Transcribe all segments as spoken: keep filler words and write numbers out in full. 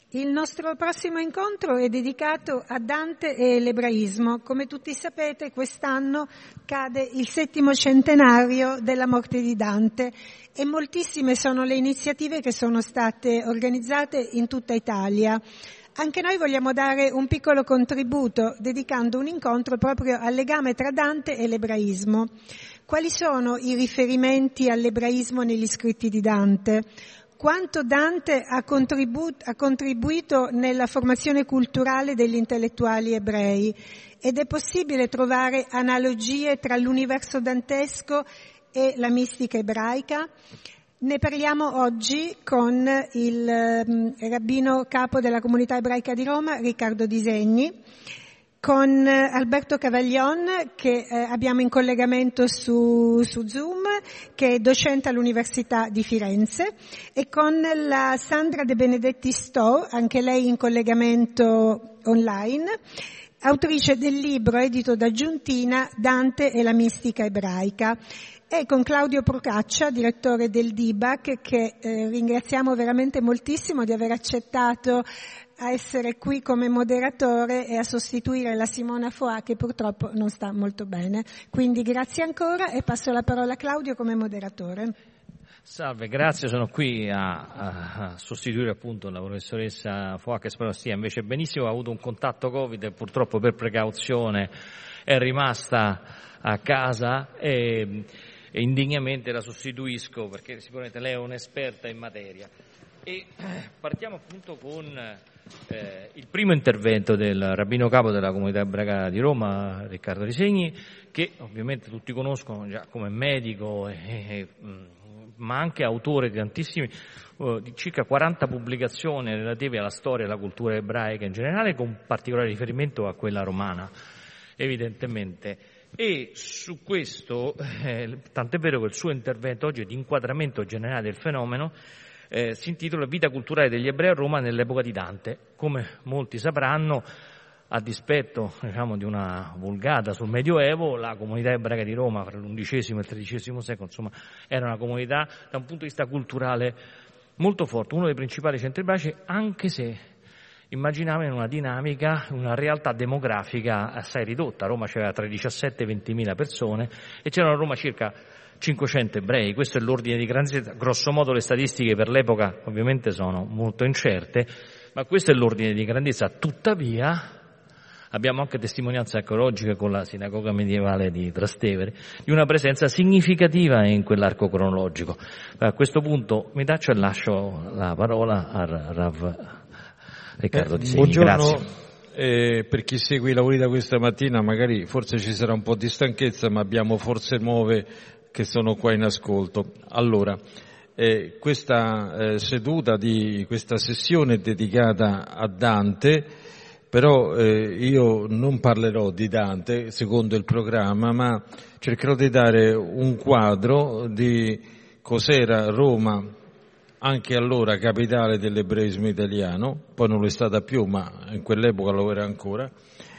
Il nostro prossimo incontro è dedicato a Dante e l'ebraismo. Come tutti sapete, quest'anno cade il settimo centenario della morte di Dante e moltissime sono le iniziative che sono state organizzate in tutta Italia. Anche noi vogliamo dare un piccolo contributo dedicando un incontro proprio al legame tra Dante e l'ebraismo. Quali sono i riferimenti all'ebraismo negli scritti di Dante? Quanto Dante ha, contribu- ha contribuito nella formazione culturale degli intellettuali ebrei, ed è possibile trovare analogie tra l'universo dantesco e la mistica ebraica? Ne parliamo oggi con il um, rabbino capo della comunità ebraica di Roma, Riccardo Disegni, con Alberto Cavaglion, che eh, abbiamo in collegamento su, su Zoom, che è docente all'Università di Firenze, e con la Sandra De Benedetti Sto, anche lei in collegamento online, autrice del libro edito da Giuntina Dante e la mistica ebraica, e con Claudio Procaccia, direttore del D I B A C, che eh, ringraziamo veramente moltissimo di aver accettato a essere qui come moderatore e a sostituire la Simona Foà, che purtroppo non sta molto bene. Quindi grazie ancora e passo la parola a Claudio come moderatore. Salve, grazie, sono qui a, a, a sostituire appunto la professoressa Foà, che spero stia invece benissimo. Ha avuto un contatto Covid e purtroppo per precauzione è rimasta a casa e, e indegnamente la sostituisco perché sicuramente lei è un'esperta in materia. E partiamo appunto con eh, il primo intervento del rabbino capo della comunità ebraica di Roma, Riccardo Disegni, che ovviamente tutti conoscono già come medico, e, e, ma anche autore di tantissimi, uh, di circa quaranta pubblicazioni relative alla storia e alla cultura ebraica in generale, con particolare riferimento a quella romana, evidentemente. E su questo, eh, tant'è vero che il suo intervento oggi è di inquadramento generale del fenomeno, Eh, si intitola Vita culturale degli ebrei a Roma nell'epoca di Dante. Come molti sapranno, a dispetto diciamo, di una vulgata sul Medioevo, la comunità ebraica di Roma fra l'undicesimo e il tredicesimo secolo insomma, era una comunità da un punto di vista culturale molto forte, uno dei principali centri ebraici, anche se immaginava in una dinamica, una realtà demografica assai ridotta. Roma c'era tra i diciassette e i ventimila persone e c'erano a Roma circa cinquecento ebrei. Questo è l'ordine di grandezza. Grosso modo le statistiche per l'epoca ovviamente sono molto incerte, ma questo è l'ordine di grandezza. Tuttavia abbiamo anche testimonianze archeologiche con la sinagoga medievale di Trastevere di una presenza significativa in quell'arco cronologico. A questo punto mi taccio e lascio la parola a Rav Riccardo eh, Disegni. Buongiorno. Grazie. Eh, per chi segue i lavori da questa mattina magari forse ci sarà un po' di stanchezza, ma abbiamo forze nuove che sono qua in ascolto. Allora, eh, questa eh, seduta di questa sessione è dedicata a Dante, però eh, io non parlerò di Dante secondo il programma, ma cercherò di dare un quadro di cos'era Roma anche allora capitale dell'ebraismo italiano, poi non lo è stata più, ma in quell'epoca lo era ancora,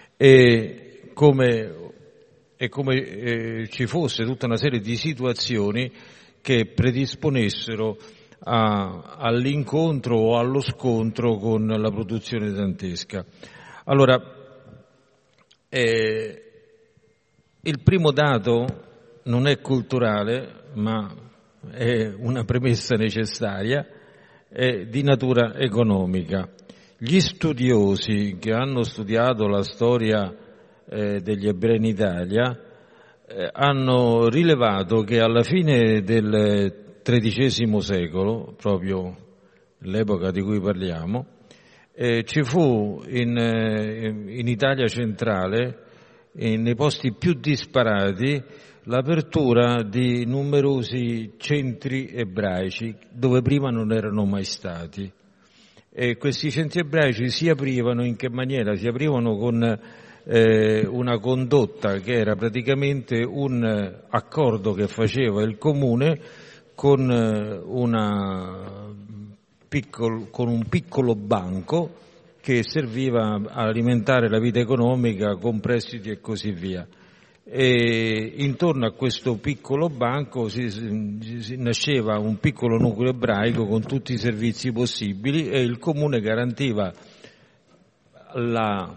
e come e come eh, ci fosse tutta una serie di situazioni che predisponessero a, all'incontro o allo scontro con la produzione dantesca. Allora, eh, il primo dato non è culturale, ma è una premessa necessaria, è di natura economica. Gli studiosi che hanno studiato la storia Eh, degli ebrei in Italia eh, hanno rilevato che alla fine del tredicesimo secolo, proprio l'epoca di cui parliamo, eh, ci fu in, eh, in Italia centrale, eh, nei posti più disparati, l'apertura di numerosi centri ebraici dove prima non erano mai stati. E questi centri ebraici si aprivano in che maniera? Si aprivano con Eh, una condotta che era praticamente un accordo che faceva il comune con, una piccol, con un piccolo banco che serviva a alimentare la vita economica con prestiti e così via. e intorno a questo piccolo banco si, si nasceva un piccolo nucleo ebraico con tutti i servizi possibili e il comune garantiva la,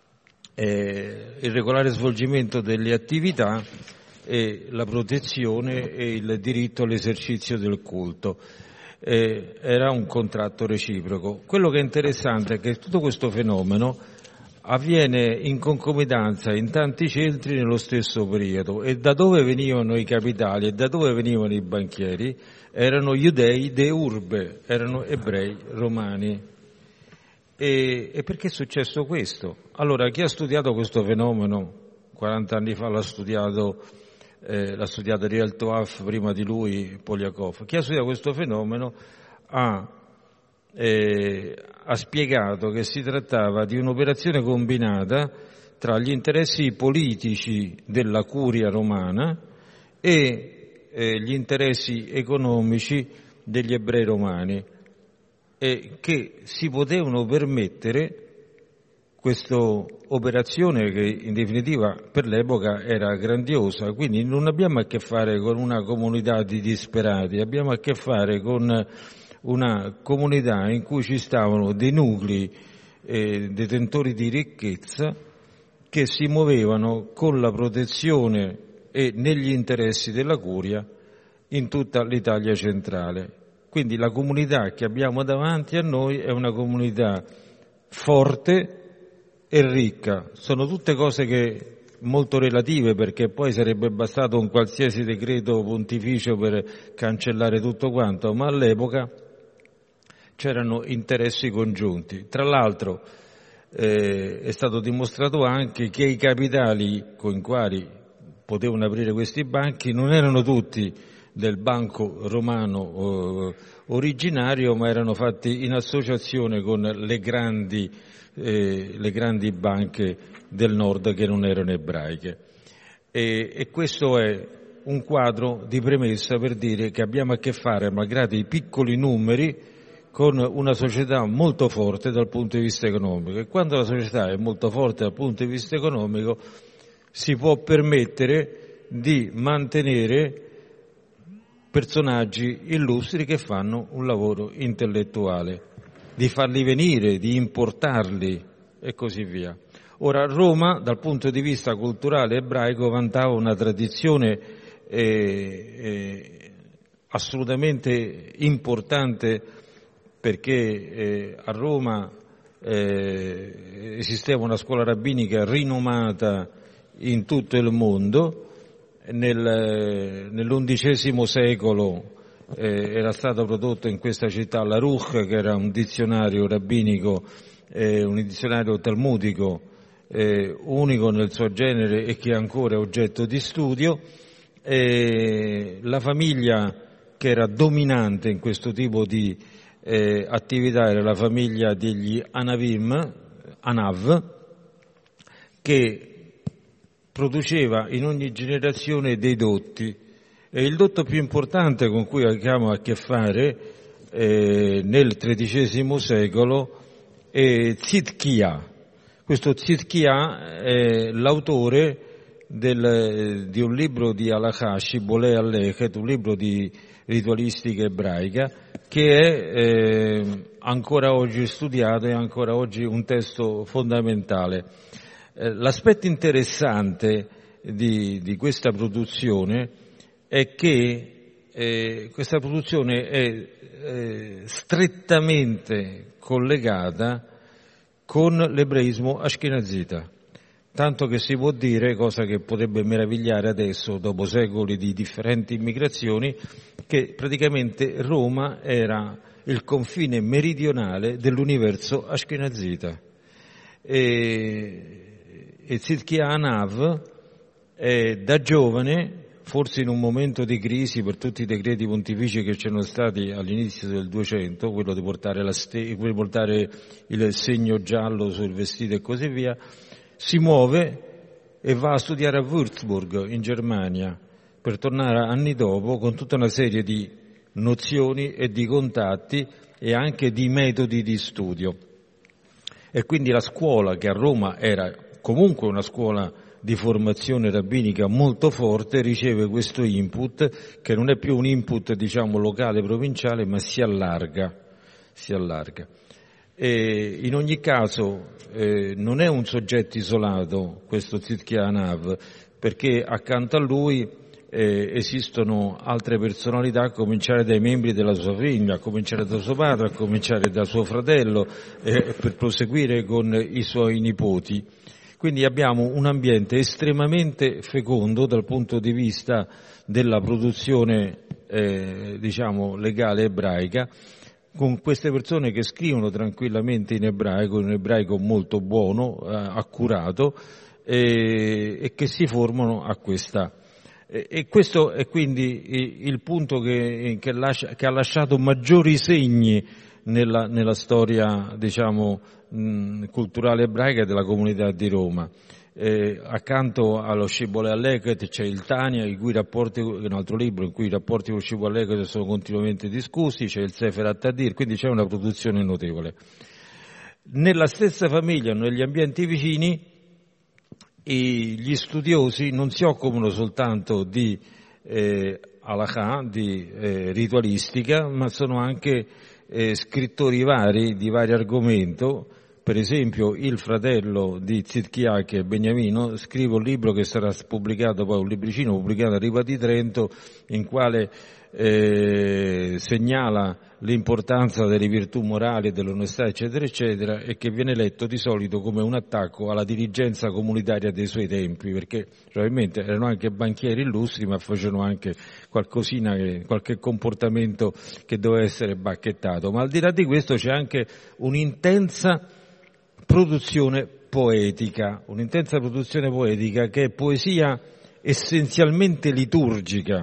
eh, il regolare svolgimento delle attività e la protezione e il diritto all'esercizio del culto. Eh, era un contratto reciproco. Quello che è interessante è che tutto questo fenomeno avviene in concomitanza in tanti centri nello stesso periodo, e da dove venivano i capitali e da dove venivano i banchieri? Erano iudei de urbe, erano ebrei romani. E, e perché è successo questo? Allora, chi ha studiato questo fenomeno quaranta anni fa l'ha studiato Eh, l'ha studiata Riel Toaf, prima di lui Poliakov. Chi ha studiato questo fenomeno ha, eh, ha spiegato che si trattava di un'operazione combinata tra gli interessi politici della curia romana e eh, gli interessi economici degli ebrei romani, e che si potevano permettere questa operazione che in definitiva per l'epoca era grandiosa. Quindi non abbiamo a che fare con una comunità di disperati, abbiamo a che fare con una comunità in cui ci stavano dei nuclei eh, detentori di ricchezza che si muovevano con la protezione e negli interessi della curia in tutta l'Italia centrale. Quindi la comunità che abbiamo davanti a noi è una comunità forte e ricca. Sono tutte cose che molto relative, perché poi sarebbe bastato un qualsiasi decreto pontificio per cancellare tutto quanto, ma all'epoca c'erano interessi congiunti. Tra l'altro eh, è stato dimostrato anche che i capitali con i quali potevano aprire questi banchi non erano tutti del banco romano eh, originario, ma erano fatti in associazione con le grandi Eh, le grandi banche del nord che non erano ebraiche. E, e questo è un quadro di premessa per dire che abbiamo a che fare, malgrado i piccoli numeri, con una società molto forte dal punto di vista economico, e quando la società è molto forte dal punto di vista economico si può permettere di mantenere personaggi illustri che fanno un lavoro intellettuale, di farli venire, di importarli e così via. Ora, Roma, dal punto di vista culturale ebraico, vantava una tradizione eh, eh, assolutamente importante, perché eh, a Roma eh, esisteva una scuola rabbinica rinomata in tutto il mondo. Nel, nell'undicesimo secolo Eh, era stato prodotto in questa città l'Aruch, che era un dizionario rabbinico, eh, un dizionario talmudico eh, unico nel suo genere e che è ancora oggetto di studio. Eh, la famiglia che era dominante in questo tipo di eh, attività era la famiglia degli Anavim, Anav, che produceva in ogni generazione dei dotti. E il dotto più importante con cui abbiamo a che fare eh, nel tredicesimo secolo è Tzidkia. Questo Tzidkia è l'autore del, di un libro di Halakha, Shibolei Alechet, un libro di ritualistica ebraica, che è eh, ancora oggi studiato e ancora oggi un testo fondamentale. Eh, l'aspetto interessante di, di questa produzione è che eh, questa produzione è eh, strettamente collegata con l'ebraismo ashkenazita, tanto che si può dire, cosa che potrebbe meravigliare adesso dopo secoli di differenti immigrazioni, che praticamente Roma era il confine meridionale dell'universo ashkenazita. E, e Tzidkia Anav eh, da giovane, forse in un momento di crisi per tutti i decreti pontifici che c'erano stati all'inizio del duecento, quello di portare, la ste- quello di portare il segno giallo sul vestito e così via, si muove e va a studiare a Würzburg in Germania, per tornare anni dopo con tutta una serie di nozioni e di contatti e anche di metodi di studio. E quindi la scuola, che a Roma era comunque una scuola di formazione rabbinica molto forte, riceve questo input che non è più un input, diciamo, locale, provinciale, ma si allarga, si allarga. E in ogni caso eh, non è un soggetto isolato questo Tzidkia Hanav, perché accanto a lui eh, esistono altre personalità, a cominciare dai membri della sua famiglia, a cominciare da suo padre, a cominciare da suo fratello, eh, per proseguire con i suoi nipoti. Quindi abbiamo un ambiente estremamente fecondo dal punto di vista della produzione eh, diciamo legale ebraica, con queste persone che scrivono tranquillamente in ebraico, in un ebraico molto buono, eh, accurato, eh, e che si formano a questa. E, e questo è quindi il punto che, che, lascia, che ha lasciato maggiori segni nella, nella storia, diciamo, mh, culturale ebraica della comunità di Roma. Eh, accanto allo Shibbolei Haleket c'è il Tania, i cui rapporti, un altro libro in cui i rapporti con Shibbolei Haleket sono continuamente discussi, c'è il Sefer HaTadir, quindi c'è una produzione notevole. Nella stessa famiglia, negli ambienti vicini, e gli studiosi non si occupano soltanto di eh, halakha, di eh, ritualistica, ma sono anche eh, scrittori vari di vari argomenti. Per esempio il fratello di Tzidkia, che è Beniamino, scrive un libro che sarà pubblicato, poi un libricino pubblicato a Riva di Trento, in quale eh, segnala l'importanza delle virtù morali, dell'onestà, eccetera, eccetera, e che viene letto di solito come un attacco alla dirigenza comunitaria dei suoi tempi, perché probabilmente erano anche banchieri illustri, ma facevano anche qualcosina, che, qualche comportamento che doveva essere bacchettato. Ma al di là di questo c'è anche un'intensa produzione poetica, un'intensa produzione poetica che è poesia essenzialmente liturgica.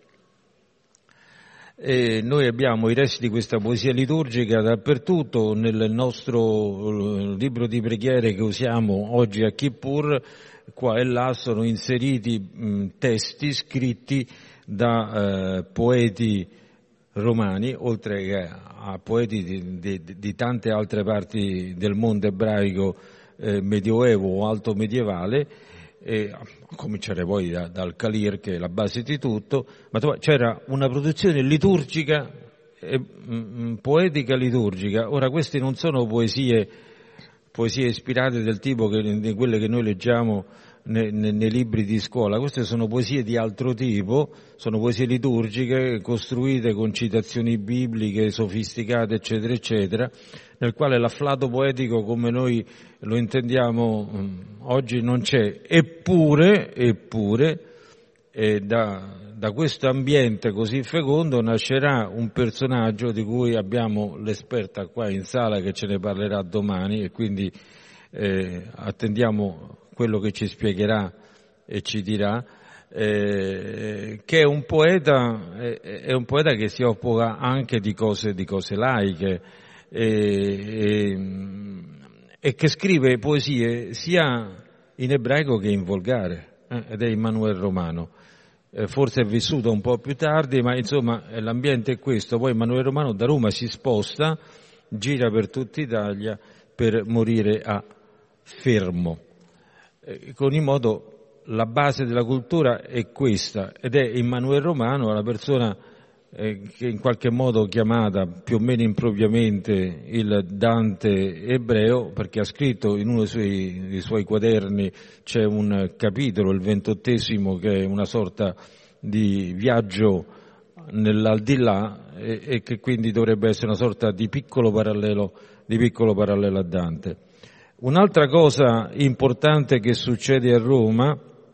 E noi abbiamo i resti di questa poesia liturgica dappertutto. Nel nostro libro di preghiere che usiamo oggi a Kippur, qua e là sono inseriti mh, testi scritti da eh, poeti romani, oltre che a poeti di, di, di tante altre parti del mondo ebraico eh, medioevo o alto medievale, e a cominciare poi da, dal Kalir, che è la base di tutto, ma c'era una produzione liturgica, eh, mh, poetica liturgica. Ora queste non sono poesie, poesie ispirate del tipo che, di quelle che noi leggiamo nei, nei, nei libri di scuola, queste sono poesie di altro tipo, sono poesie liturgiche costruite con citazioni bibliche, sofisticate, eccetera, eccetera, nel quale l'afflato poetico come noi lo intendiamo mh, oggi non c'è. Eppure, eppure eh, da, da questo ambiente così fecondo nascerà un personaggio di cui abbiamo l'esperta qua in sala che ce ne parlerà domani, e quindi eh, attendiamo quello che ci spiegherà e ci dirà, eh, che è un poeta, è, è un poeta che si occupa anche di cose, di cose laiche, e, e, e che scrive poesie sia in ebraico che in volgare, eh, ed è Emanuele Romano. Eh, forse è vissuto un po' più tardi, ma insomma l'ambiente è questo. Poi Emanuele Romano da Roma si sposta, gira per tutta Italia per morire a Fermo. Eh, con in modo la base della cultura è questa, ed è Emanuele Romano, la persona eh, che in qualche modo chiamata più o meno impropriamente il Dante ebreo, perché ha scritto in uno dei suoi, dei suoi quaderni, c'è un capitolo, il ventottesimo, che è una sorta di viaggio nell'aldilà, e, e che quindi dovrebbe essere una sorta di piccolo parallelo, di piccolo parallelo a Dante. Un'altra cosa importante che succede a Roma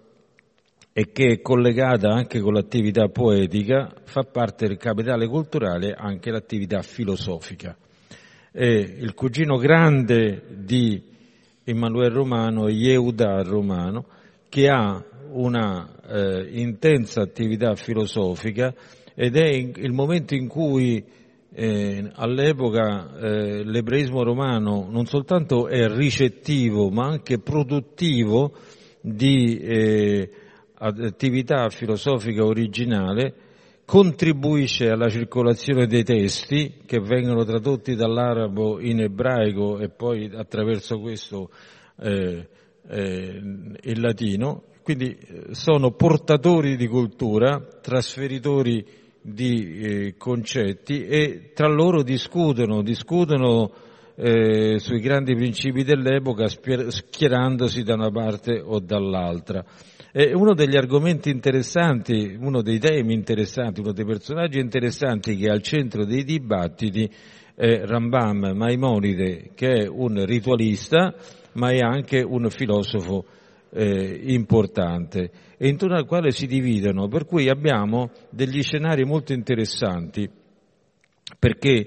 e che è collegata anche con l'attività poetica, fa parte del capitale culturale anche l'attività filosofica. E il cugino grande di Emanuele Romano è Yehuda Romano, che ha una eh, intensa attività filosofica, ed è in, il momento in cui Eh, all'epoca eh, l'ebraismo romano non soltanto è ricettivo ma anche produttivo di eh, attività filosofica originale, contribuisce alla circolazione dei testi che vengono tradotti dall'arabo in ebraico e poi attraverso questo eh, eh, il latino, quindi sono portatori di cultura, trasferitori di eh, concetti e tra loro discutono, discutono eh, sui grandi principi dell'epoca schierandosi da una parte o dall'altra. E uno degli argomenti interessanti, uno dei temi interessanti, uno dei personaggi interessanti che è al centro dei dibattiti è Rambam Maimonide, che è un ritualista ma è anche un filosofo eh, importante e intorno al quale si dividono, per cui abbiamo degli scenari molto interessanti, perché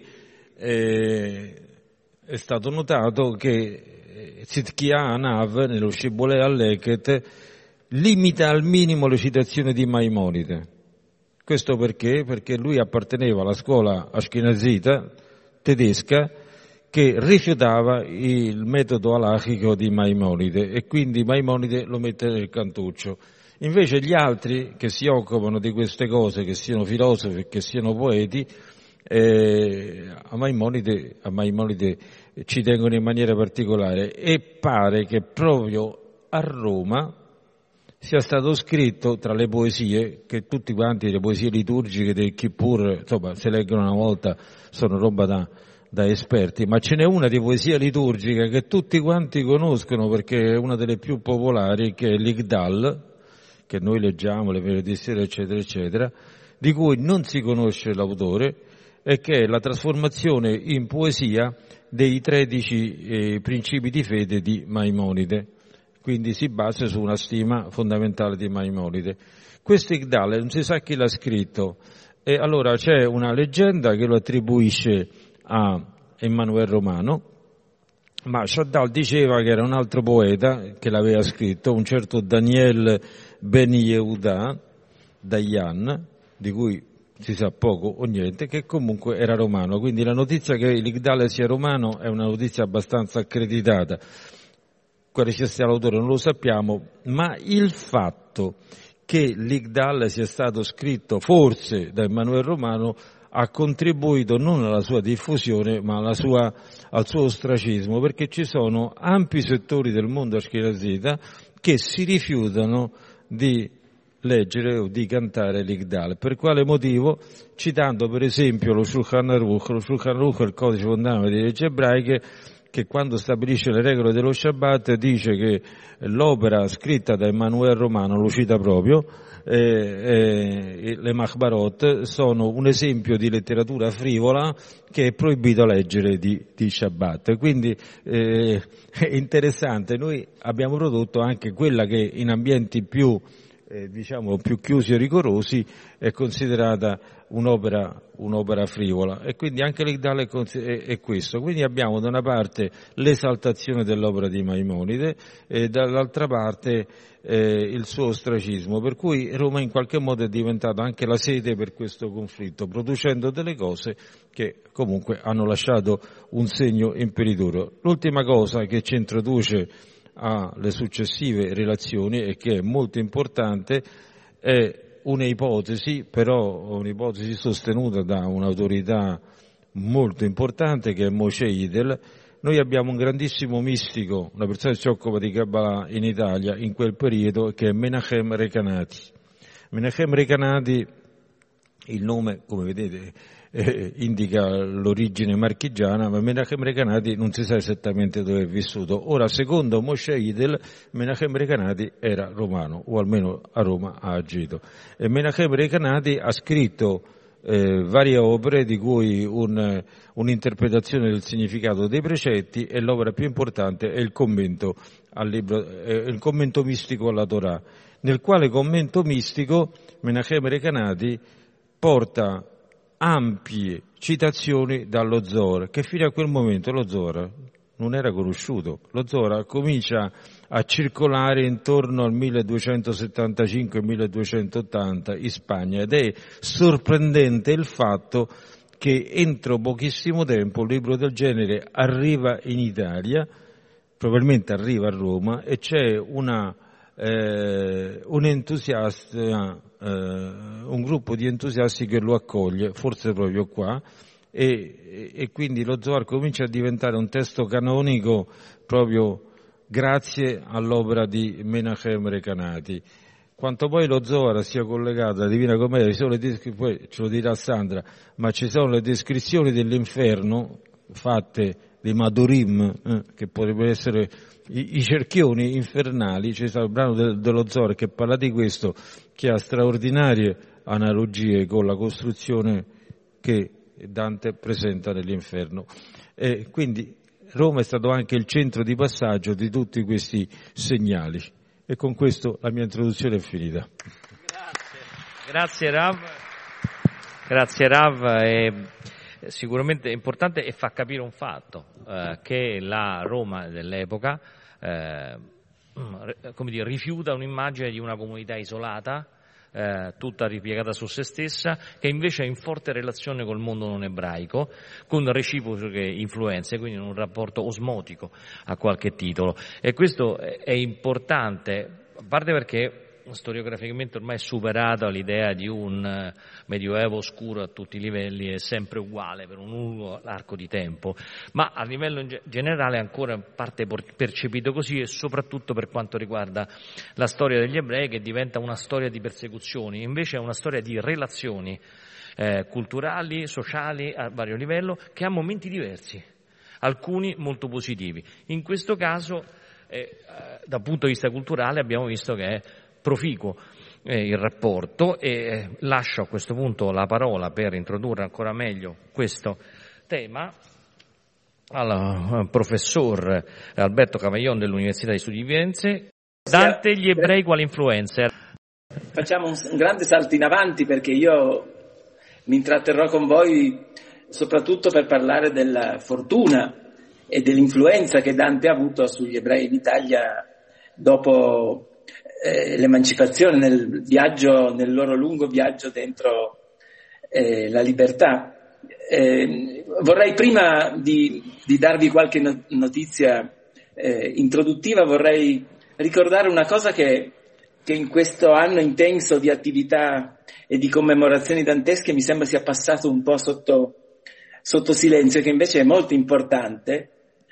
eh, è stato notato che Tzidkia Anav nello Shibbolei Aleket limita al minimo le citazioni di Maimonide. Questo perché? Perché lui apparteneva alla scuola ashkenazita tedesca che rifiutava il metodo alachico di Maimonide e quindi Maimonide lo mette nel cantuccio. Invece gli altri che si occupano di queste cose, che siano filosofi, che siano poeti, eh, a Maimonide, a Maimonide ci tengono in maniera particolare e pare che proprio a Roma sia stato scritto tra le poesie, che tutti quanti le poesie liturgiche del Kippur, insomma, se leggono una volta sono roba da, da esperti, ma ce n'è una di poesia liturgica che tutti quanti conoscono perché è una delle più popolari, che è l'Igdal, che noi leggiamo le venerdì sera, eccetera, eccetera, di cui non si conosce l'autore e che è la trasformazione in poesia dei tredici eh, principi di fede di Maimonide. Quindi si basa su una stima fondamentale di Maimonide. Questo Igdal non si sa chi l'ha scritto, e allora c'è una leggenda che lo attribuisce a Emanuele Romano, ma Shaddal diceva che era un altro poeta che l'aveva scritto, un certo Daniel Ben Yehuda Dayan, di cui si sa poco o niente, che comunque era romano. Quindi la notizia che l'Igdal sia romano è una notizia abbastanza accreditata. Quale sia stato l'autore non lo sappiamo, ma il fatto che l'Igdal sia stato scritto forse da Emanuele Romano ha contribuito non alla sua diffusione ma alla sua, al suo ostracismo, perché ci sono ampi settori del mondo ashkenazita che si rifiutano di leggere o di cantare l'Igdal. Per quale motivo? Citando per esempio lo Shulchan Aruch. Lo Shulchan Aruch è il codice fondamentale delle leggi ebraiche, che quando stabilisce le regole dello Shabbat dice che l'opera scritta da Emanuele Romano, lo cita proprio, eh, eh, le Machbarot, sono un esempio di letteratura frivola che è proibito leggere di, di Shabbat. Quindi eh, è interessante, noi abbiamo prodotto anche quella che in ambienti più Eh, diciamo più chiusi e rigorosi è considerata un'opera, un'opera frivola, e quindi anche l'Igdal è, è, è questo. Quindi abbiamo da una parte l'esaltazione dell'opera di Maimonide e dall'altra parte eh, il suo ostracismo, per cui Roma in qualche modo è diventata anche la sede per questo conflitto, producendo delle cose che comunque hanno lasciato un segno imperituro. L'ultima cosa che ci introduce alle successive relazioni e che è molto importante è un'ipotesi, però un'ipotesi sostenuta da un'autorità molto importante che è Moshe Idel. Noi abbiamo un grandissimo mistico, una persona che si occupa di Kabbalah in Italia in quel periodo, che è Menachem Recanati. Menachem Recanati, il nome come vedete Eh, indica l'origine marchigiana, ma Menachem Recanati non si sa esattamente dove è vissuto. Ora, secondo Moshe Idel, Menachem Recanati era romano, o almeno a Roma ha agito. E Menachem Recanati ha scritto eh, varie opere, di cui un, un'interpretazione del significato dei precetti, e l'opera più importante è il commento, al libro, eh, il commento mistico alla Torah, nel quale commento mistico Menachem Recanati porta ampie citazioni dallo Zohar, che fino a quel momento lo Zohar non era conosciuto. Lo Zohar comincia a circolare intorno al milleduecentosettantacinque milleduecentottanta in Spagna, ed è sorprendente il fatto che entro pochissimo tempo un libro del genere arriva in Italia, probabilmente arriva a Roma, e c'è una eh, un entusiasta eh, un gruppo di entusiasti che lo accoglie, forse proprio qua, e, e quindi lo Zohar comincia a diventare un testo canonico proprio grazie all'opera di Menachem Recanati. Quanto poi lo Zohar sia collegato alla Divina Commedia, ci sono le descri- poi ce lo dirà Sandra, ma ci sono le descrizioni dell'inferno fatte dei Madurim, eh, che potrebbero essere i, i cerchioni infernali. C'è stato il brano de, dello Zohar che parla di questo, che ha straordinarie analogie con la costruzione che Dante presenta nell'inferno. E quindi Roma è stato anche il centro di passaggio di tutti questi segnali. E con questo la mia introduzione è finita. Grazie, grazie Rav. Grazie Rav. È sicuramente importante e fa capire un fatto, eh, che la Roma dell'epoca eh, come dire, rifiuta un'immagine di una comunità isolata, Eh, tutta ripiegata su se stessa, che invece è in forte relazione col mondo non ebraico, con reciproche influenze, quindi in un rapporto osmotico a qualche titolo. E questo è importante, a parte perché storiograficamente ormai è superata l'idea di un medioevo oscuro a tutti i livelli e sempre uguale per un lungo arco di tempo, ma a livello generale ancora in parte percepito così, e soprattutto per quanto riguarda la storia degli ebrei, che diventa una storia di persecuzioni, invece è una storia di relazioni eh, culturali, sociali a vario livello, che ha momenti diversi, alcuni molto positivi. In questo caso eh, dal punto di vista culturale abbiamo visto che è proficuo eh, il rapporto, e eh, lascio a questo punto la parola per introdurre ancora meglio questo tema al uh, professor Alberto Cavaillon dell'Università di Studi di Firenze. Dante e gli ebrei quali influencer. Facciamo un, un grande salto in avanti, perché io mi intratterrò con voi soprattutto per parlare della fortuna e dell'influenza che Dante ha avuto sugli ebrei d'Italia dopo Eh, l'emancipazione, nel viaggio, nel loro lungo viaggio dentro eh, la libertà. Eh, vorrei prima di, di darvi qualche no- notizia eh, introduttiva, vorrei ricordare una cosa che, che in questo anno intenso di attività e di commemorazioni dantesche mi sembra sia passato un po' sotto, sotto silenzio, che invece è molto importante,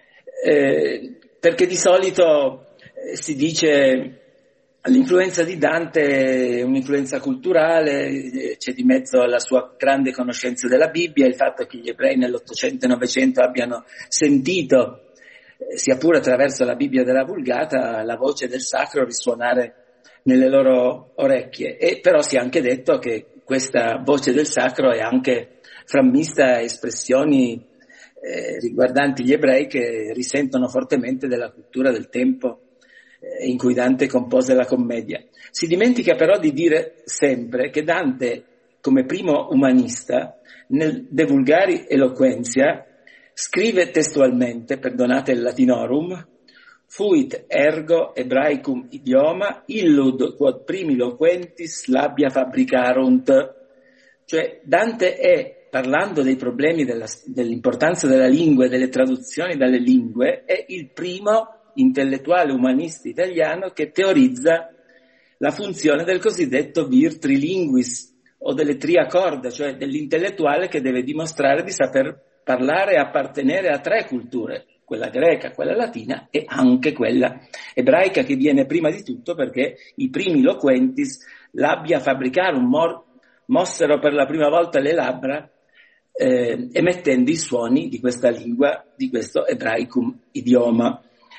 eh, perché di solito eh, si dice l'influenza di Dante è un'influenza culturale, c'è di mezzo la sua grande conoscenza della Bibbia, il fatto che gli ebrei nell'Ottocento e Novecento abbiano sentito, sia pure attraverso la Bibbia della Vulgata, la voce del sacro risuonare nelle loro orecchie. E però si è anche detto che questa voce del sacro è anche frammista a espressioni eh, riguardanti gli ebrei che risentono fortemente della cultura del tempo in cui Dante compose la commedia. Si dimentica però di dire sempre che Dante, come primo umanista, nel De Vulgari Eloquentia, scrive testualmente, perdonate il latinorum, fuit ergo ebraicum idioma illud quod primi loquentis labia fabricarunt. Cioè Dante è, parlando dei problemi della, dell'importanza della lingua e delle traduzioni dalle lingue, è il primo intellettuale umanista italiano che teorizza la funzione del cosiddetto vir trilinguis o delle triacorde, cioè dell'intellettuale che deve dimostrare di saper parlare e appartenere a tre culture, quella greca, quella latina e anche quella ebraica, che viene prima di tutto perché i primi loquentis labia fabricarum mor- mossero per la prima volta le labbra eh, emettendo i suoni di questa lingua, di questo ebraicum idioma.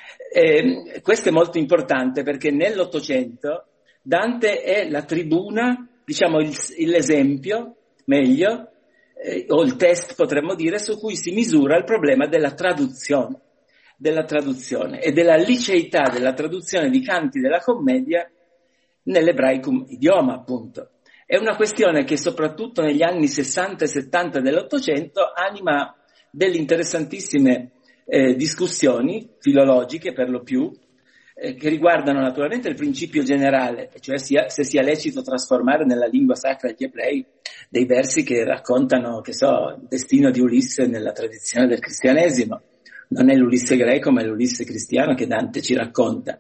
Eh, questo è molto importante perché nell'Ottocento Dante è la tribuna, diciamo il, l'esempio, meglio, eh, o il test potremmo dire, su cui si misura il problema della traduzione, della traduzione e della liceità della traduzione di canti della commedia nell'ebraicum idioma, appunto. È una questione che soprattutto negli anni sessanta e settanta dell'Ottocento anima delle interessantissime Eh, discussioni filologiche per lo più, eh, che riguardano naturalmente il principio generale, cioè sia, se sia lecito trasformare nella lingua sacra degli ebrei dei versi che raccontano, che so, il destino di Ulisse nella tradizione del cristianesimo. Non è l'Ulisse greco, ma è l'Ulisse cristiano che Dante ci racconta.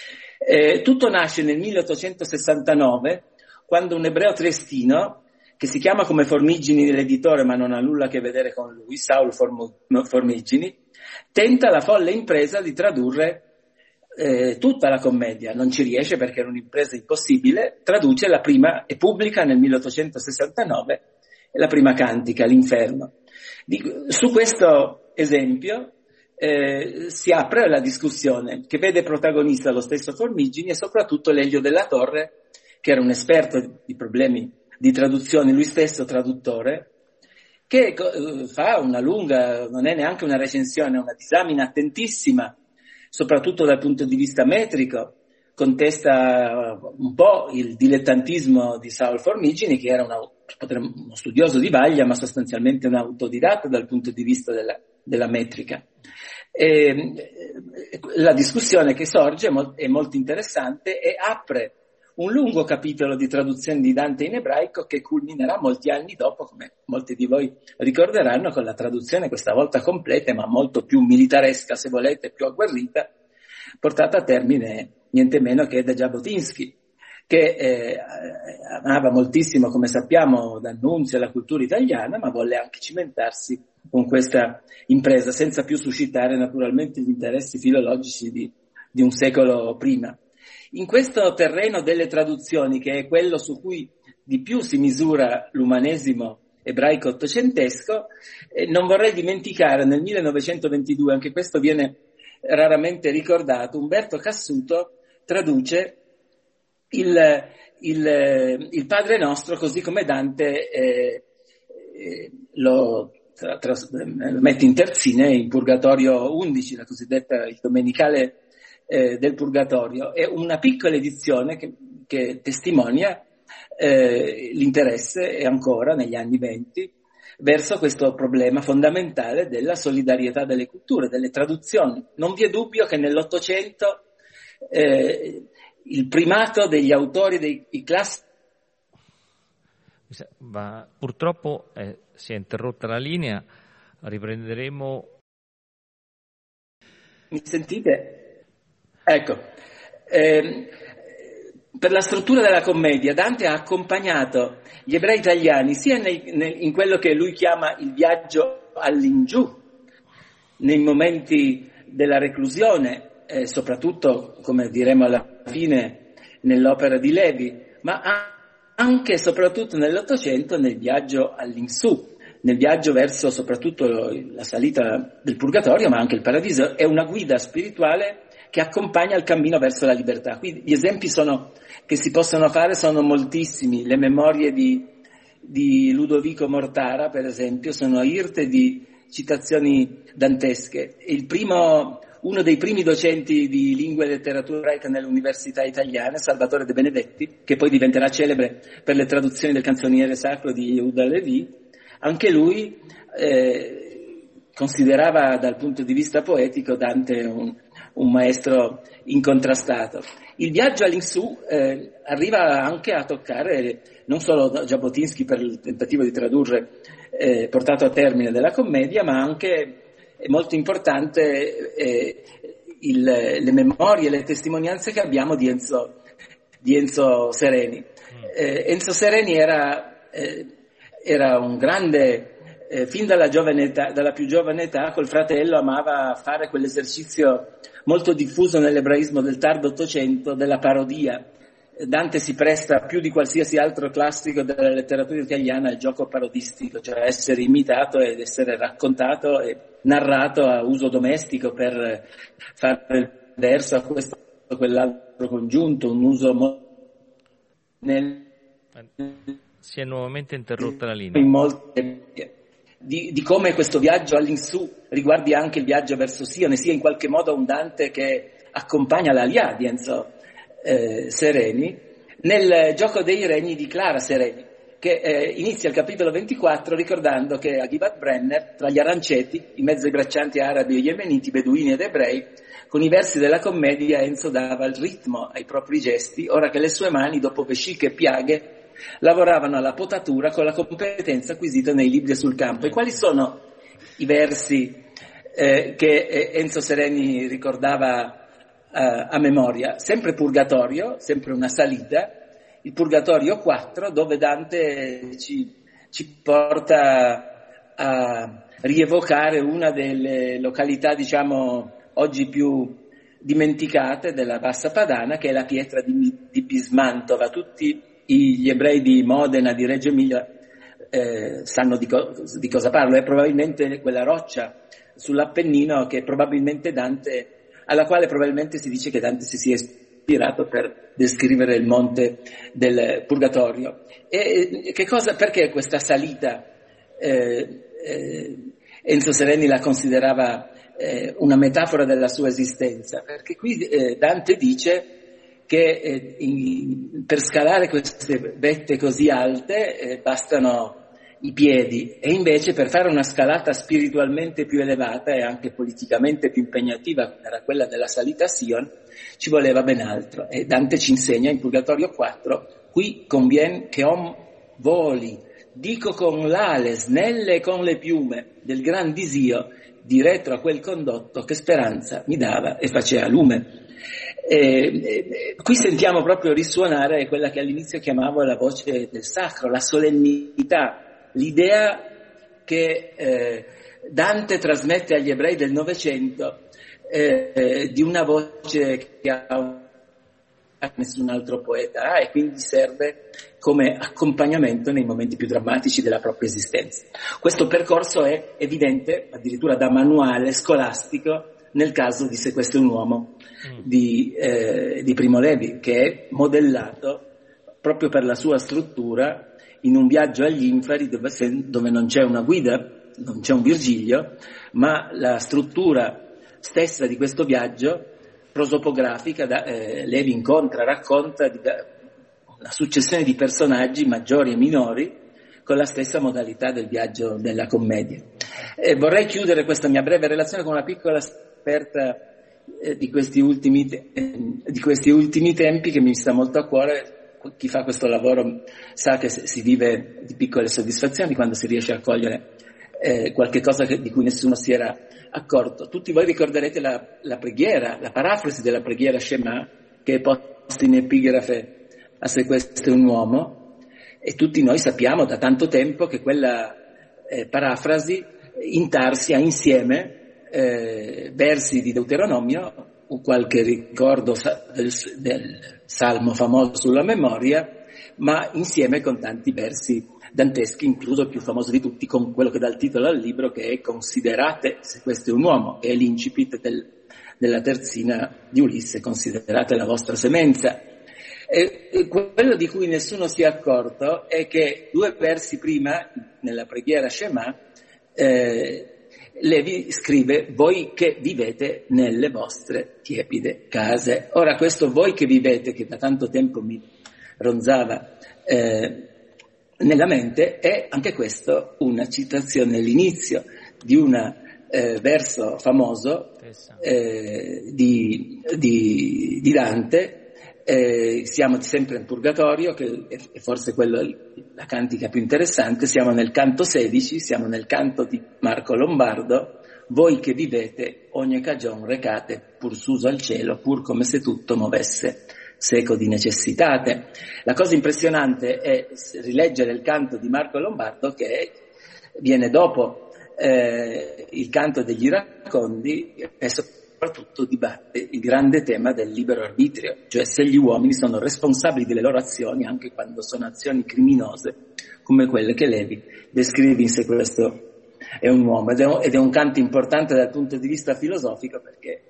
Eh, tutto nasce nel milleottocentosessantanove, quando un ebreo triestino, che si chiama come Formigini l'editore ma non ha nulla a che vedere con lui, Saul Formigini, tenta la folle impresa di tradurre eh, tutta la commedia, non ci riesce perché era un'impresa impossibile, traduce la prima e pubblica nel milleottocentosessantanove la prima cantica, l'Inferno. Di, su questo esempio eh, si apre la discussione che vede protagonista lo stesso Formigini e soprattutto Lelio della Torre, che era un esperto di problemi di traduzione, lui stesso traduttore, che eh, fa una lunga, non è neanche una recensione, è una disamina attentissima, soprattutto dal punto di vista metrico, contesta un po' il dilettantismo di Saul Formigini, che era una, uno studioso di vaglia, ma sostanzialmente un autodidatta dal punto di vista della, della metrica. E, la discussione che sorge è molto interessante e apre un lungo capitolo di traduzione di Dante in ebraico che culminerà molti anni dopo, come molti di voi ricorderanno, con la traduzione questa volta completa, ma molto più militaresca, se volete, più agguerrita, portata a termine niente meno che da Jabotinsky, che eh, amava moltissimo, come sappiamo, D'Annunzio e la cultura italiana, ma volle anche cimentarsi con questa impresa, senza più suscitare naturalmente gli interessi filologici di, di un secolo prima. In questo terreno delle traduzioni, che è quello su cui di più si misura l'umanesimo ebraico ottocentesco, eh, non vorrei dimenticare nel millenovecentoventidue, anche questo viene raramente ricordato, Umberto Cassuto traduce il, il, il Padre Nostro così come Dante eh, eh, lo tra, tra, mette in terzine in Purgatorio undici, la cosiddetta il domenicale eh, del Purgatorio. È una piccola edizione che, che testimonia eh, l'interesse, e ancora negli anni venti, verso questo problema fondamentale della solidarietà delle culture, delle traduzioni. Non vi è dubbio che nell'Ottocento eh, il primato degli autori dei classici... Ma purtroppo eh, si è interrotta la linea, riprenderemo... Mi sentite? Ecco, eh, per la struttura della commedia Dante ha accompagnato gli ebrei italiani sia nei, nei, in quello che lui chiama il viaggio all'ingiù, nei momenti della reclusione, eh, soprattutto, come diremo alla fine, nell'opera di Levi, ma anche e soprattutto nell'Ottocento nel viaggio all'insù, nel viaggio verso soprattutto la salita del Purgatorio, ma anche il Paradiso. È una guida spirituale che accompagna il cammino verso la libertà. Quindi gli esempi sono, che si possono fare sono moltissimi. Le memorie di, di Ludovico Mortara, per esempio, sono irte di citazioni dantesche. Il primo, uno dei primi docenti di lingua e letteratura ebraica nell'università italiana, Salvatore De Benedetti, che poi diventerà celebre per le traduzioni del canzoniere sacro di Yehuda Levi, anche lui eh, considerava dal punto di vista poetico Dante un, un maestro incontrastato. Il viaggio all'insù eh, arriva anche a toccare non solo Jabotinsky per il tentativo di tradurre eh, portato a termine della commedia, ma anche è molto importante eh, il, le memorie, le testimonianze che abbiamo di Enzo, di Enzo Sereni. Eh, Enzo Sereni era, eh, era un grande, eh, fin dalla giovane età, dalla più giovane età, col fratello amava fare quell'esercizio molto diffuso nell'ebraismo del tardo Ottocento della parodia. Dante si presta più di qualsiasi altro classico della letteratura italiana al gioco parodistico, cioè essere imitato ed essere raccontato e narrato a uso domestico per fare il verso a questo o quell'altro congiunto, un uso molto... Nel... Si è nuovamente interrotta la linea. In molte... Di, di come questo viaggio all'insù riguardi anche il viaggio verso Sione, sia in qualche modo un Dante che accompagna l'Alia di Enzo eh, Sereni nel gioco dei regni di Clara Sereni, che eh, inizia il capitolo ventiquattro ricordando che a Givat Brenner, tra gli aranceti, in mezzo ai braccianti arabi e yemeniti, beduini ed ebrei, con i versi della commedia Enzo dava il ritmo ai propri gesti, ora che le sue mani, dopo vesciche e piaghe, lavoravano alla potatura con la competenza acquisita nei libri sul campo. E quali sono i versi eh, che Enzo Sereni ricordava eh, a memoria? Sempre Purgatorio, sempre una salita, il Purgatorio quattro, dove Dante ci, ci porta a rievocare una delle località, diciamo, oggi più dimenticate della Bassa Padana, che è la pietra di, di Bismantova. Tutti gli ebrei di Modena, di Reggio Emilia, eh, sanno di, co- di cosa parlo. È probabilmente quella roccia sull'Appennino che probabilmente Dante, alla quale probabilmente si dice che Dante si sia ispirato per descrivere il monte del Purgatorio. E che cosa, perché questa salita eh, eh, Enzo Sereni la considerava eh, una metafora della sua esistenza? Perché qui eh, Dante dice che eh, in, per scalare queste vette così alte eh, bastano i piedi, e invece per fare una scalata spiritualmente più elevata e anche politicamente più impegnativa, come era quella della salita a Sion, ci voleva ben altro. E Dante ci insegna in Purgatorio quattro: qui convien che om voli, dico con l'ale, snelle con le piume del gran disio, diretto a quel condotto che speranza mi dava e faceva lume. E, e, qui sentiamo proprio risuonare quella che all'inizio chiamavo la voce del sacro, la solennità, l'idea che eh, Dante trasmette agli ebrei del Novecento eh, di una voce che ha nessun altro poeta ha, e quindi serve come accompagnamento nei momenti più drammatici della propria esistenza. Questo percorso è evidente addirittura da manuale scolastico nel caso di Se questo è un uomo di, eh, di Primo Levi, che è modellato proprio per la sua struttura in un viaggio agli inferi dove, dove non c'è una guida, non c'è un Virgilio, ma la struttura stessa di questo viaggio prosopografica, da, eh, Levi incontra, racconta di, da, una successione di personaggi maggiori e minori con la stessa modalità del viaggio della commedia. E vorrei chiudere questa mia breve relazione con una piccola scoperta eh, di, questi ultimi te- eh, di questi ultimi tempi che mi sta molto a cuore. Chi fa questo lavoro sa che si vive di piccole soddisfazioni quando si riesce a cogliere eh, qualche cosa che, di cui nessuno si era accorto. Tutti voi ricorderete la, la preghiera, la parafrasi della preghiera Shema, che è posta in epigrafe a Se questo è un uomo, e tutti noi sappiamo da tanto tempo che quella eh, parafrasi intarsia insieme eh, versi di Deuteronomio, qualche ricordo del, del salmo famoso sulla memoria, ma insieme con tanti versi danteschi, incluso il più famoso di tutti, con quello che dà il titolo al libro, che è Considerate Se questo è un uomo, che è l'incipit del, della terzina di Ulisse, considerate la vostra semenza. E, e quello di cui nessuno si è accorto è che due versi prima, nella preghiera Shema, eh, Levi scrive: voi che vivete nelle vostre tiepide case. Ora, questo voi che vivete, che da tanto tempo mi ronzava eh, nella mente, è anche questo una citazione all'inizio di un eh, verso famoso eh, di, di, di Dante. Eh, siamo sempre in Purgatorio, che è forse quello, la cantica più interessante. Siamo nel canto sedici, siamo nel canto di Marco Lombardo: voi che vivete ogni cagion recate, pur suso al cielo, pur come se tutto movesse seco di necessitate. La cosa impressionante è rileggere il canto di Marco Lombardo, che viene dopo eh, il canto degli iracondi, e soprattutto dibatte il grande tema del libero arbitrio, cioè se gli uomini sono responsabili delle loro azioni anche quando sono azioni criminose come quelle che Levi descrive in Se questo è un uomo. Ed è un, ed è un canto importante dal punto di vista filosofico, perché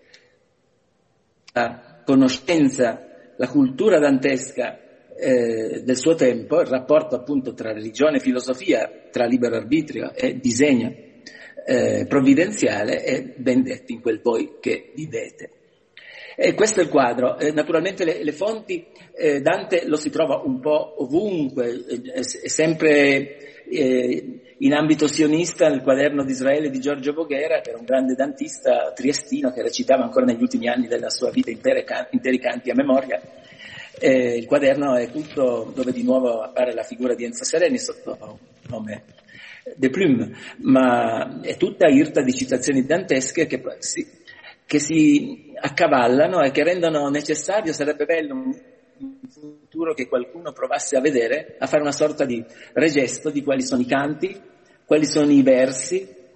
la conoscenza, la cultura dantesca eh, del suo tempo, il rapporto appunto tra religione e filosofia, tra libero arbitrio e disegno eh, provvidenziale, è ben detto in quel voi che vivete. E questo è il quadro. Eh, naturalmente le, le fonti, eh, Dante lo si trova un po' ovunque, è, è sempre eh, in ambito sionista nel Quaderno di Israele di Giorgio Voghera, che era un grande dantista triestino che recitava ancora negli ultimi anni della sua vita intere, interi canti a memoria. Eh, il quaderno è tutto dove di nuovo appare la figura di Enzo Sereni sotto nome De Plume, ma è tutta irta di citazioni dantesche che si, che si accavallano e che rendono necessario, sarebbe bello in futuro che qualcuno provasse a vedere, a fare una sorta di regesto di quali sono i canti, quali sono i versi,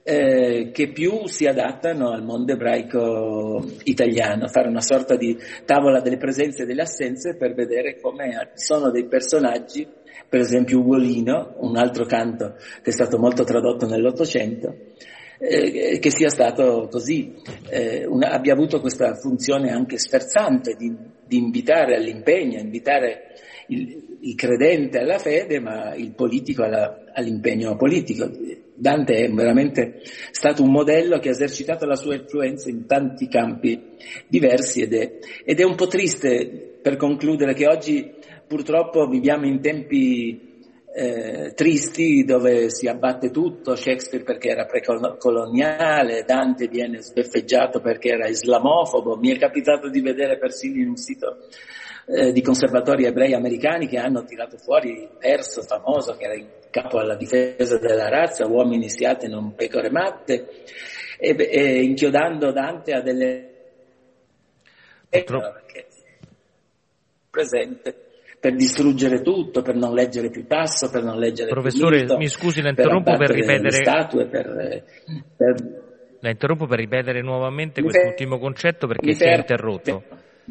eh, che più si adattano al mondo ebraico italiano, fare una sorta di tavola delle presenze e delle assenze per vedere come sono dei personaggi, per esempio Ugolino, un altro canto che è stato molto tradotto nell'Ottocento, eh, che sia stato così, eh, una, abbia avuto questa funzione anche sferzante di, di invitare all'impegno, invitare il, il credente alla fede, ma il politico alla, all'impegno politico. Dante è veramente stato un modello che ha esercitato la sua influenza in tanti campi diversi ed è, ed è un po' triste, per concludere, che oggi purtroppo viviamo in tempi eh, tristi dove si abbatte tutto, Shakespeare perché era precoloniale, Dante viene sbeffeggiato perché era islamofobo. Mi è capitato di vedere persino in un sito eh, di conservatori ebrei americani che hanno tirato fuori il verso famoso che era in capo alla difesa della razza, uomini siate non pecore matte, e, e inchiodando Dante a delle Purtroppo. presente per distruggere tutto, per non leggere più Tasso, per non leggere Professore, più Milton, mi scusi, la interrompo per, per ripetere le statue, per, per... La interrompo per ripetere nuovamente mi quest'ultimo fer... concetto perché mi si è fer... interrotto.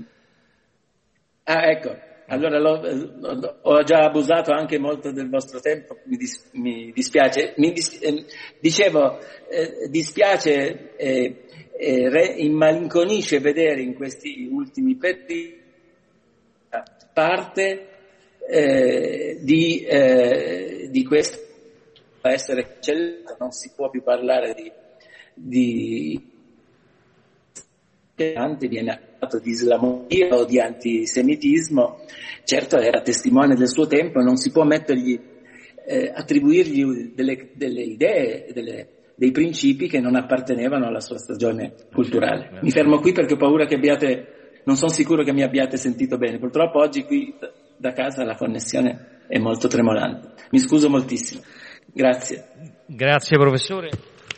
Ah, ecco, allora lo, ho già abusato anche molto del vostro tempo, mi, dis, mi dispiace. Mi dis, eh, dicevo, eh, dispiace e eh, eh, immalinconisce vedere in questi ultimi periodi parte eh, di, eh, di questo essere cancellato, non si può più parlare di, di Dante viene accusato di islamofobia o di antisemitismo, certo era testimone del suo tempo, non si può mettergli, eh, attribuirgli delle, delle idee, delle, dei principi che non appartenevano alla sua stagione culturale. Mi fermo qui perché ho paura che abbiate, non sono sicuro che mi abbiate sentito bene, purtroppo oggi qui da casa la connessione è molto tremolante. Mi scuso moltissimo. Grazie. Grazie professore.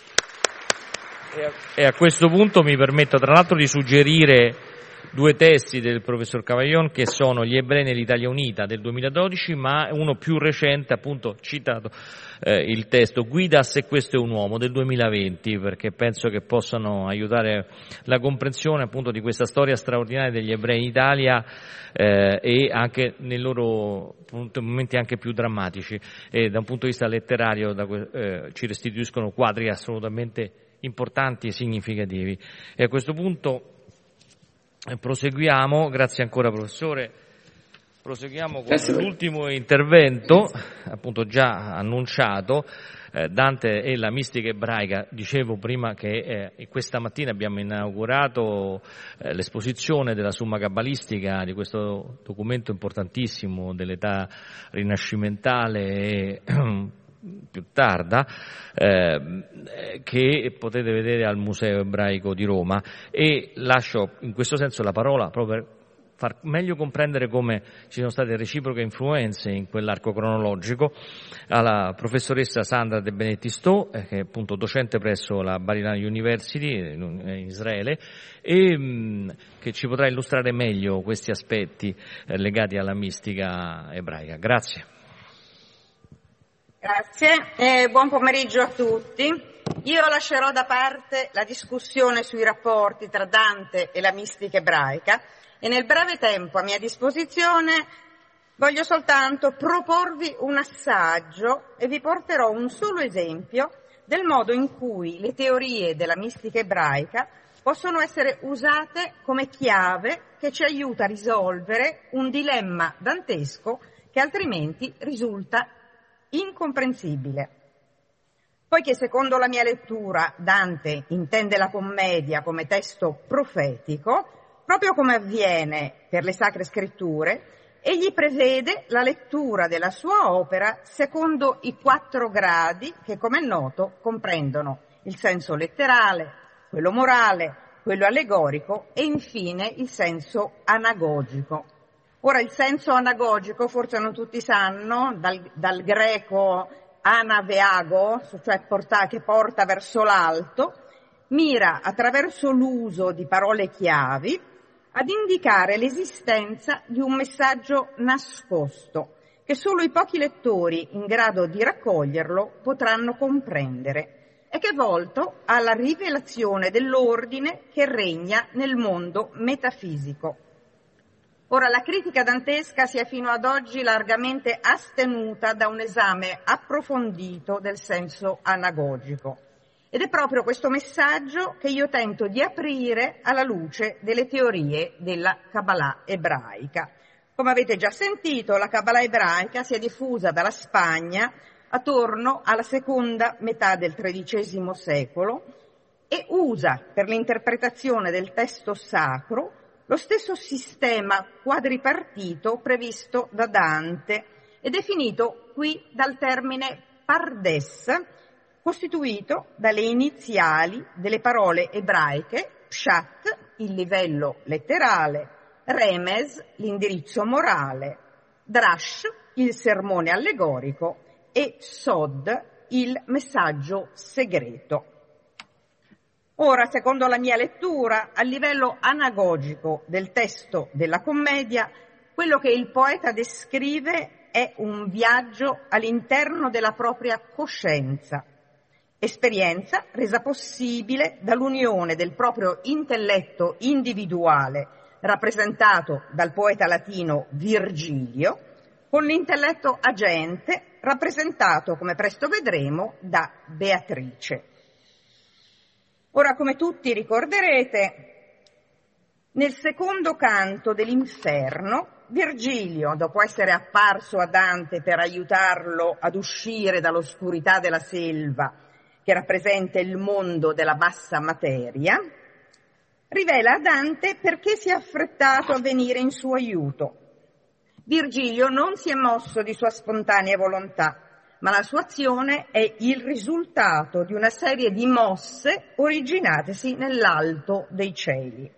E a questo punto mi permetto tra l'altro di suggerire due testi del professor Cavaillon che sono Gli ebrei nell'Italia unita del duemiladodici, ma uno più recente, appunto citato eh, il testo Guidas e questo è un uomo del duemilaventi, perché penso che possano aiutare la comprensione appunto di questa storia straordinaria degli ebrei in Italia eh, e anche nei loro appunto, momenti anche più drammatici, e da un punto di vista letterario da, eh, ci restituiscono quadri assolutamente importanti e significativi. E a questo punto eh, proseguiamo, grazie ancora professore, proseguiamo con grazie l'ultimo intervento, appunto già annunciato, eh, Dante e la mistica ebraica. Dicevo prima che eh, questa mattina abbiamo inaugurato eh, l'esposizione della Summa Cabalistica, di questo documento importantissimo dell'età rinascimentale e più tarda, eh, che potete vedere al Museo Ebraico di Roma, e lascio in questo senso la parola proprio per far meglio comprendere come ci sono state reciproche influenze in quell'arco cronologico alla professoressa Sandra De Benedetti Sto, eh, che è appunto docente presso la Bar Ilan University in Israele, e mh, che ci potrà illustrare meglio questi aspetti eh, legati alla mistica ebraica. Grazie. Grazie e buon pomeriggio a tutti. Io lascerò da parte la discussione sui rapporti tra Dante e la mistica ebraica e nel breve tempo a mia disposizione voglio soltanto proporvi un assaggio e vi porterò un solo esempio del modo in cui le teorie della mistica ebraica possono essere usate come chiave che ci aiuta a risolvere un dilemma dantesco che altrimenti risulta incomprensibile. Poiché secondo la mia lettura Dante intende la commedia come testo profetico, proprio come avviene per le Sacre Scritture, egli prevede la lettura della sua opera secondo i quattro gradi che, come è noto, comprendono il senso letterale, quello morale, quello allegorico e infine il senso anagogico. Ora, il senso anagogico, forse non tutti sanno, dal, dal greco anaveago, cioè porta, che porta verso l'alto, mira attraverso l'uso di parole chiavi ad indicare l'esistenza di un messaggio nascosto che solo i pochi lettori in grado di raccoglierlo potranno comprendere. e che è volto alla rivelazione dell'ordine che regna nel mondo metafisico. Ora, la critica dantesca si è fino ad oggi largamente astenuta da un esame approfondito del senso anagogico. Ed è proprio questo messaggio che io tento di aprire alla luce delle teorie della Kabbalah ebraica. Come avete già sentito, la Kabbalah ebraica si è diffusa dalla Spagna attorno alla seconda metà del tredicesimo secolo e usa per l'interpretazione del testo sacro lo stesso sistema quadripartito previsto da Dante e definito qui dal termine pardes, costituito dalle iniziali delle parole ebraiche pshat, il livello letterale, remes, l'indirizzo morale, drash, il sermone allegorico e sod, il messaggio segreto. Ora, secondo la mia lettura, a livello anagogico del testo della commedia, quello che il poeta descrive è un viaggio all'interno della propria coscienza, esperienza resa possibile dall'unione del proprio intelletto individuale, rappresentato dal poeta latino Virgilio, con l'intelletto agente, rappresentato, come presto vedremo, da Beatrice. Ora, come tutti ricorderete, nel secondo canto dell'Inferno, Virgilio, dopo essere apparso a Dante per aiutarlo ad uscire dall'oscurità della selva, che rappresenta il mondo della bassa materia, rivela a Dante perché si è affrettato a venire in suo aiuto. Virgilio non si è mosso di sua spontanea volontà, ma la sua azione è il risultato di una serie di mosse originatesi nell'alto dei cieli.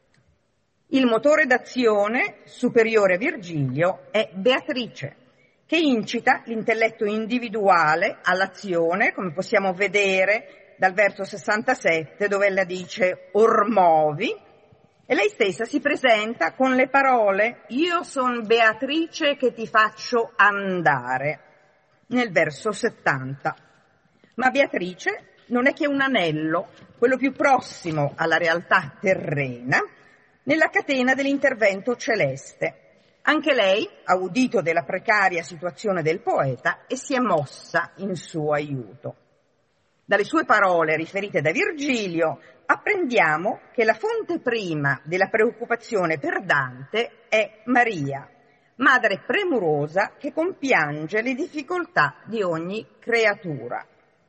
Il motore d'azione superiore a Virgilio è Beatrice, che incita l'intelletto individuale all'azione, come possiamo vedere dal verso sessantasette, dove ella dice «Ormovi», e lei stessa si presenta con le parole «Io son Beatrice che ti faccio andare», nel verso settanta. Ma Beatrice non è che un anello, quello più prossimo alla realtà terrena, nella catena dell'intervento celeste. Anche lei ha udito della precaria situazione del poeta e si è mossa in suo aiuto. Dalle sue parole riferite da Virgilio apprendiamo che la fonte prima della preoccupazione per Dante è Maria, madre premurosa che compiange le difficoltà di ogni creatura.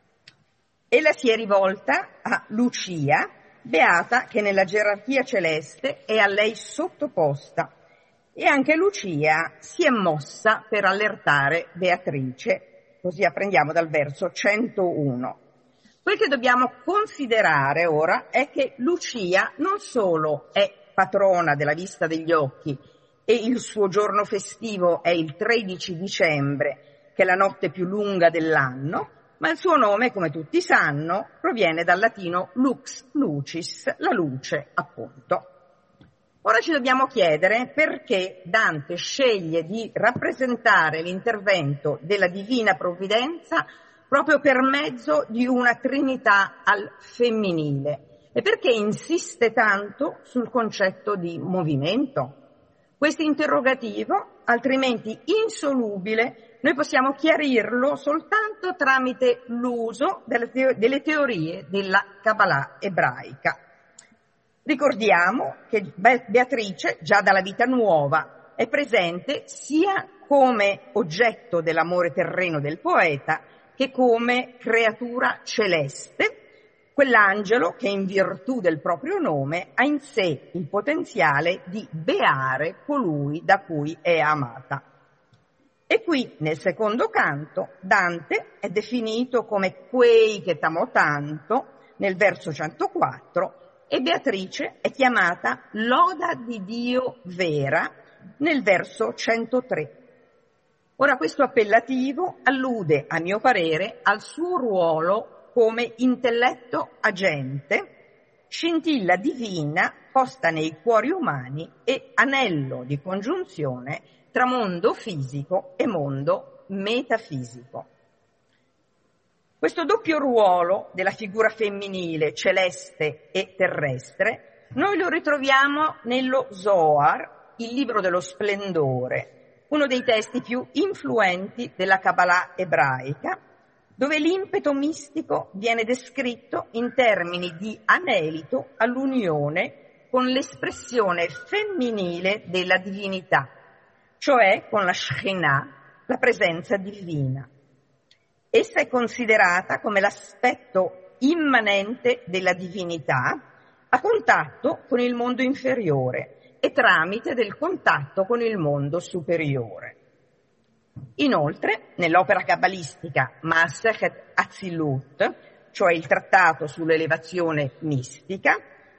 Ella si è rivolta a Lucia, beata che nella gerarchia celeste è a lei sottoposta, e anche Lucia si è mossa per allertare Beatrice, così apprendiamo dal verso centouno. Quel che dobbiamo considerare ora è che Lucia non solo è patrona della vista degli occhi e il suo giorno festivo è il tredici dicembre, che è la notte più lunga dell'anno, ma il suo nome, come tutti sanno, proviene dal latino lux lucis, la luce, appunto. Ora ci dobbiamo chiedere perché Dante sceglie di rappresentare l'intervento della divina provvidenza proprio per mezzo di una trinità al femminile e perché insiste tanto sul concetto di movimento. Questo interrogativo, altrimenti insolubile, noi possiamo chiarirlo soltanto tramite l'uso delle, teo- delle teorie della Kabbalah ebraica. Ricordiamo che Beatrice, già dalla vita nuova, è presente sia come oggetto dell'amore terreno del poeta che come creatura celeste, quell'angelo che in virtù del proprio nome ha in sé il potenziale di beare colui da cui è amata. E qui, nel secondo canto, Dante è definito come quei che t'amo tanto, nel verso centoquattro, e Beatrice è chiamata loda di Dio vera, nel verso centotré. Ora, questo appellativo allude, a mio parere, al suo ruolo come intelletto agente, scintilla divina posta nei cuori umani e anello di congiunzione tra mondo fisico e mondo metafisico. Questo doppio ruolo della figura femminile, celeste e terrestre, noi lo ritroviamo nello Zohar, il libro dello splendore, uno dei testi più influenti della Kabbalah ebraica, dove l'impeto mistico viene descritto in termini di anelito all'unione con l'espressione femminile della divinità, cioè con la Shekhinah, la presenza divina. Essa è considerata come l'aspetto immanente della divinità a contatto con il mondo inferiore e tramite del contatto con il mondo superiore. Inoltre, nell'opera cabalistica Masechet Atzilut, cioè il trattato sull'elevazione mistica,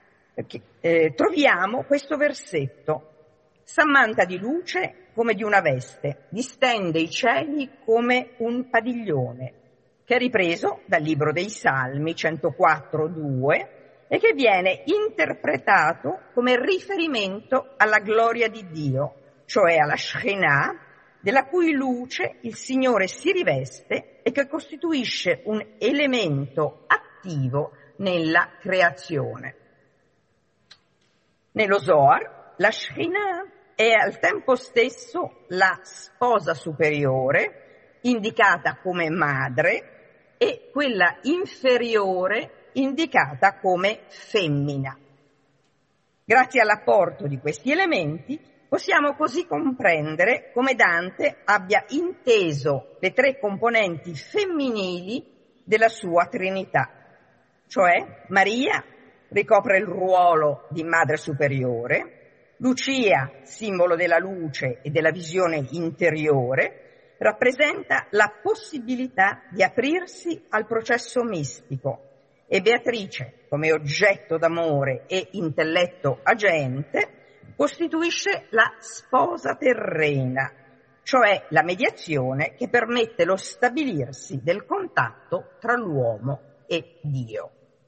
eh, troviamo questo versetto: s'ammanta di luce come di una veste, distende i cieli come un padiglione, che è ripreso dal libro dei Salmi centoquattro due e che viene interpretato come riferimento alla gloria di Dio, cioè alla Shekhinah, della cui luce il Signore si riveste e che costituisce un elemento attivo nella creazione. Nello Zohar, la Shekhinah è al tempo stesso la sposa superiore, indicata come madre, e quella inferiore, indicata come femmina. Grazie all'apporto di questi elementi, possiamo così comprendere come Dante abbia inteso le tre componenti femminili della sua Trinità, cioè Maria ricopre il ruolo di madre superiore, Lucia, simbolo della luce e della visione interiore, rappresenta la possibilità di aprirsi al processo mistico, e Beatrice, come oggetto d'amore e intelletto agente, costituisce la sposa terrena, cioè la mediazione che permette lo stabilirsi del contatto tra l'uomo e Dio.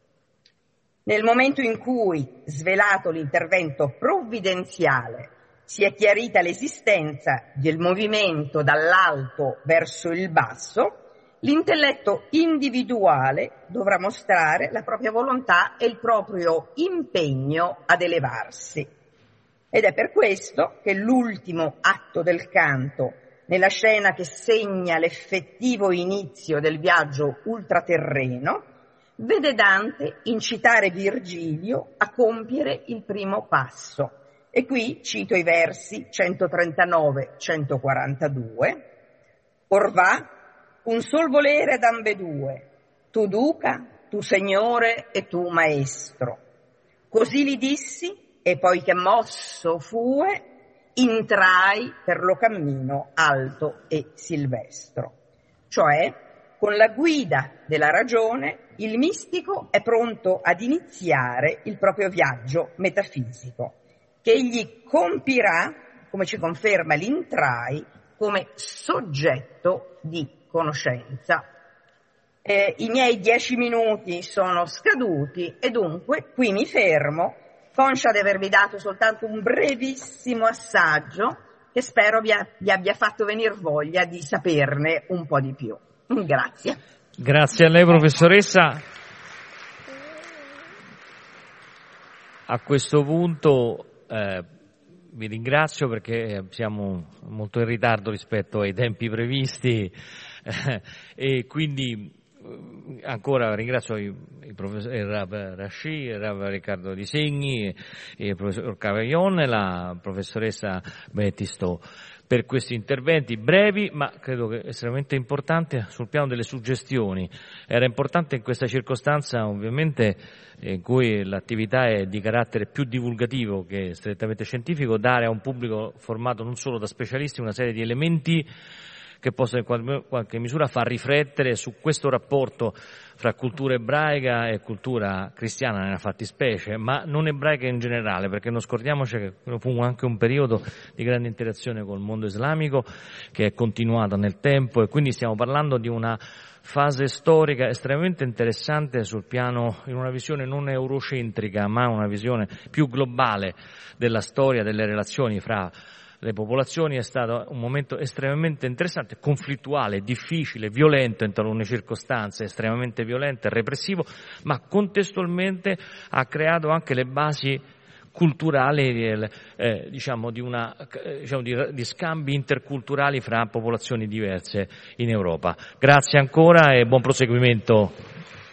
Nel momento in cui, svelato l'intervento provvidenziale, si è chiarita l'esistenza del movimento dall'alto verso il basso, l'intelletto individuale dovrà mostrare la propria volontà e il proprio impegno ad elevarsi. Ed è per questo che l'ultimo atto del canto, nella scena che segna l'effettivo inizio del viaggio ultraterreno, vede Dante incitare Virgilio a compiere il primo passo. E qui cito i versi centotrentanove centoquarantadue. Or va, un sol volere d'ambedue, tu duca, tu signore e tu maestro. Così li dissi, e poi che mosso fue, intrai per lo cammino alto e silvestro. Cioè, con la guida della ragione, il mistico è pronto ad iniziare il proprio viaggio metafisico, che egli compirà, come ci conferma l'intrai, come soggetto di conoscenza. Eh, I miei dieci minuti sono scaduti e dunque qui mi fermo, conscia di avervi dato soltanto un brevissimo assaggio che spero vi, ha, vi abbia fatto venire voglia di saperne un po' di più. Grazie. Grazie a lei, professoressa. A questo punto eh, vi ringrazio perché siamo molto in ritardo rispetto ai tempi previsti eh, e quindi eh, ancora ringrazio i, i professori il Rav Rashi, il Rav Riccardo Di Segni, il professor Cavaglione e la professoressa Bettistò per questi interventi brevi, ma credo che estremamente importante sul piano delle suggestioni. Era importante in questa circostanza, ovviamente, in cui l'attività è di carattere più divulgativo che strettamente scientifico, dare a un pubblico formato non solo da specialisti una serie di elementi che possono in qualche misura far riflettere su questo rapporto fra cultura ebraica e cultura cristiana nella fattispecie, ma non ebraica in generale, perché non scordiamoci che fu anche un periodo di grande interazione col mondo islamico che è continuata nel tempo, e quindi stiamo parlando di una fase storica estremamente interessante sul piano, in una visione non eurocentrica, ma una visione più globale della storia, delle relazioni fra le popolazioni, è stato un momento estremamente interessante, conflittuale, difficile, violento in talune circostanze, estremamente violento e repressivo, ma contestualmente ha creato anche le basi culturali, eh, diciamo, di, una, eh, diciamo di, di scambi interculturali fra popolazioni diverse in Europa. Grazie ancora e buon proseguimento.